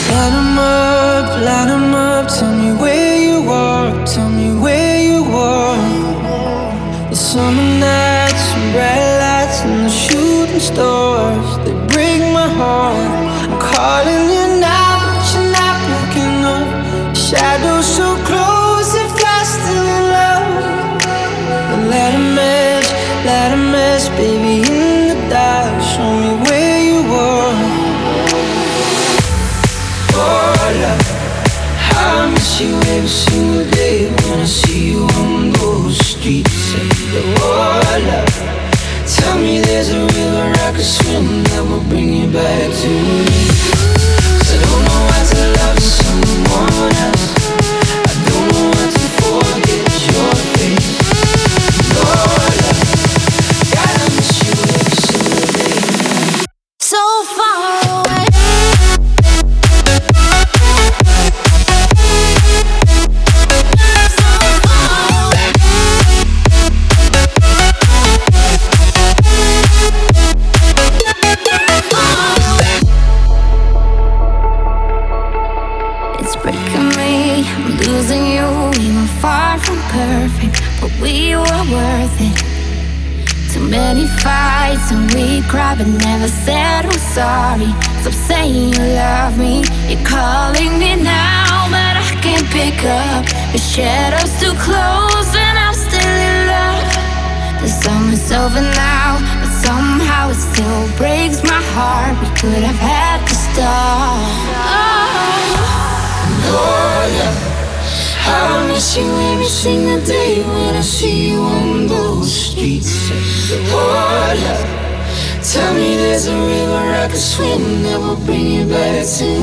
Light 'em up, tell me where you are, tell me where you are. The summer nights, and bright lights, and the shooting stars, they break my heart. I'm calling you now, but you're not picking up. Shadows so close, if you're still in love. Then light a match, baby, in the dark. Show me where you are. Oh, love, I miss you every single day when I see you on those streets. Oh, love, tell me there's a river I could swim that will bring you back to me. 'Cause I don't know how to love someone else. I don't know how to forget your face. Oh, love, God, I miss you every single day. So far away. It's breaking me, I'm losing you. We were far from perfect, but we were worth it. Too many fights and we cried but never said we're sorry. Stop saying you love me, you're calling me now, but I can't pick up. The shadow's too close and I'm still in love. The summer's over now, but somehow it still breaks my heart. We could have had to start. Oh, love, I miss you every single day when I see you on those streets. Oh, love, tell me there's a river I could swim that will bring you back to